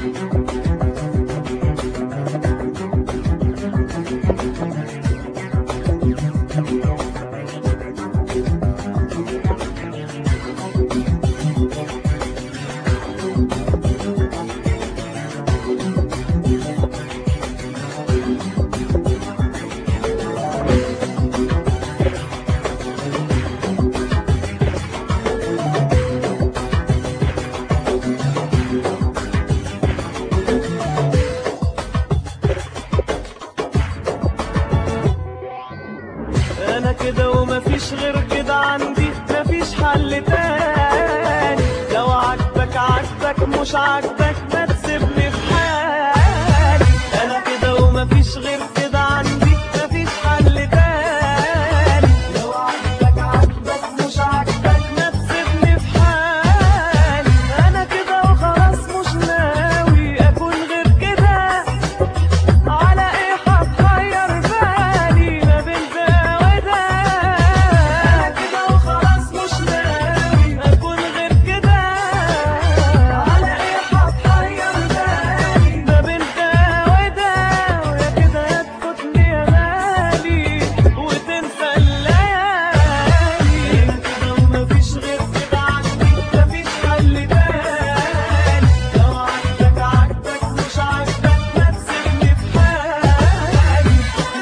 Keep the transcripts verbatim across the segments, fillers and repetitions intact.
انا كده ومفيش غير كده، عندي مفيش حل تاني. لو عاجبك عاجبك، مش عاجبك ما تسيبني في حالي. انا كده ومفيش غير كده، عندي مفيش حل تاني. لو عاجبك عاجبك، مش عاجبك ما تسيبني في حالي. انا كده وخلاص مش ناوي اكون غير كده. على ايه هتحير بالي ما بين ده وده؟ انا كده وخلاص مش ناوي اكون غير كده. على ايه هتحير بالي ما بين ده وده؟ ويا كده يا تفوتني يا غالي وتنسى الليالي. انا كده ومفيش غير كده، عندي مفيش حل تاني. لو عاجبك عاجبك، مش عاجبك ما تسيبني في حالي.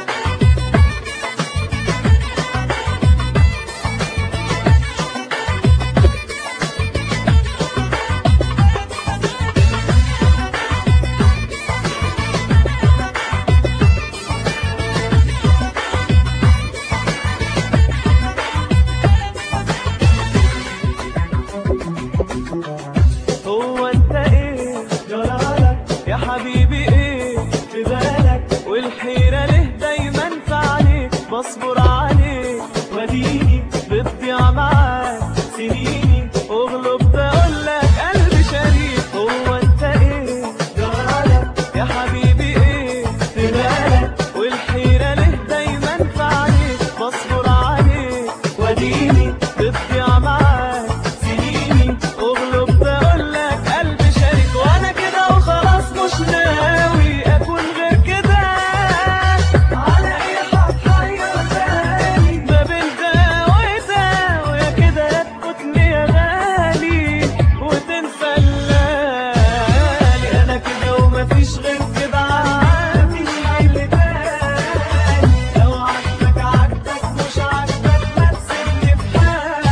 هو انت ايه جرالك يا حبيبي؟ ايه في بالك؟ والحيرة ليه دايما في عينيك؟ بصبر عليك وديني بتضيع معاك سنيني، وغلبت اقولك قلبي شريك. هو انت ايه جرالك يا حبيبي؟ ايه في بالك؟ والحيرة ليه دايما في عينيك؟ بصبر عليك وديني بتضيع معاك سنيني، وغلبت اقولك قلبي شريك. وانا كده وخلاص مش ناوي اكون غير كده. على ايه هتحير بالي ما بين ده وده؟ ويا كده يا تفوتني يا غالي وتنسى الليالي. انا كده ومفيش غير كده، مفيش حل تاني. لو عاجبك عاجبك، مش عاجبك ما تسيبني في حالي.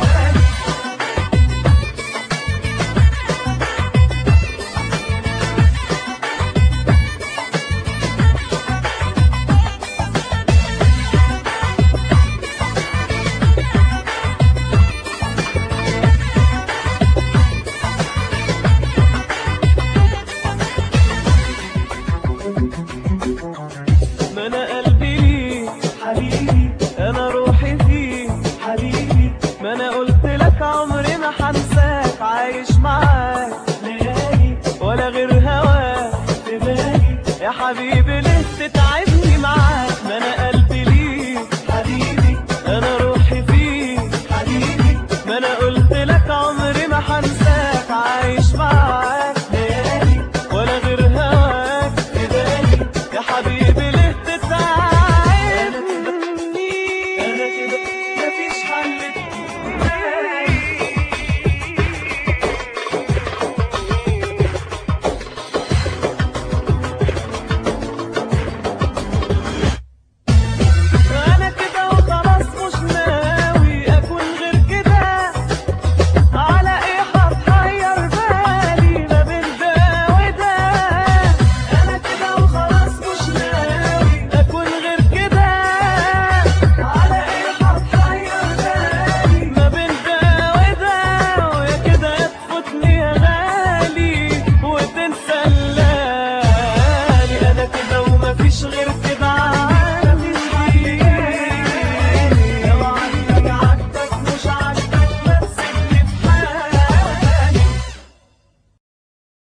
ما انا قلبي ليك حبيبي، انا روحي فيك حبيبي. ما انا قلت لك عمري ما هنساك، عايش معاك